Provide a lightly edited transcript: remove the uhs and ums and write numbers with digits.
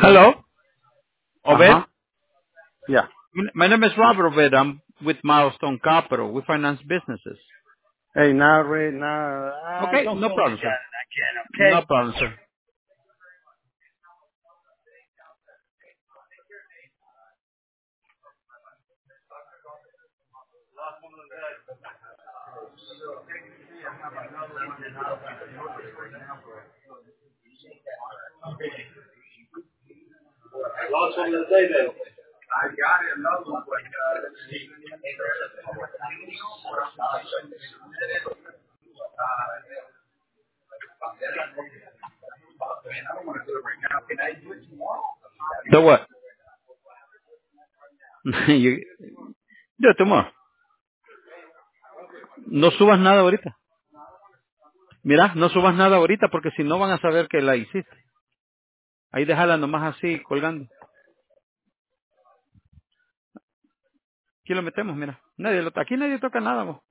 Hello, Obed. Uh-huh. Yeah. My name is Robert Obed. I'm with Milestone Capital. We finance businesses. Hey, now, Ray, now, Okay, don't no call this problem, guy sir. again, No okay? problem, sir. I lost one of the day then. I got another one, but, see. I don't want to do it right now. Can I do it tomorrow? So what? You, do it tomorrow. No subas nada ahorita. Mira, no subas nada ahorita porque si no van a saber que la hiciste. Ahí déjala nomás así, colgando. Aquí lo metemos, mira. Aquí nadie toca nada, vos.